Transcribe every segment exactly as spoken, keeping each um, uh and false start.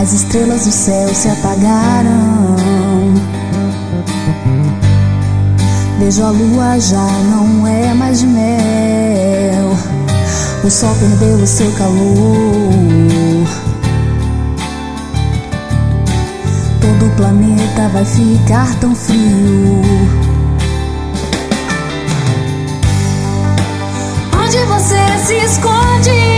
As estrelas do céu se apagaram. Vejo a lua, já não é mais de mel. O sol perdeu o seu calor. Todo o planeta vai ficar tão frio. Onde você se esconde?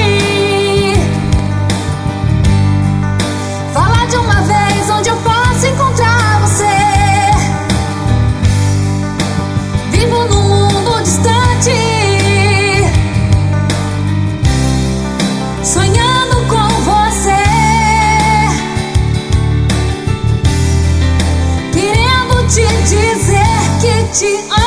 Fala de uma vez onde eu posso encontrar você. Vivo num mundo distante, sonhando com você, querendo te dizer que te amo.